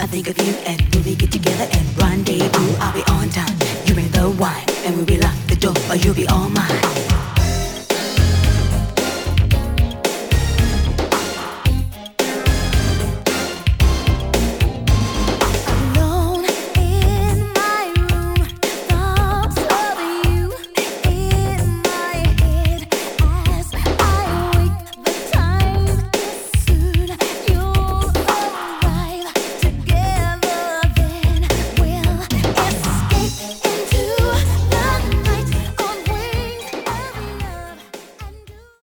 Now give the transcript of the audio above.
think of you, and when we get together and rendezvous, I'll be on time. You bring the wine, and when we lock the door, or you'll be all mine.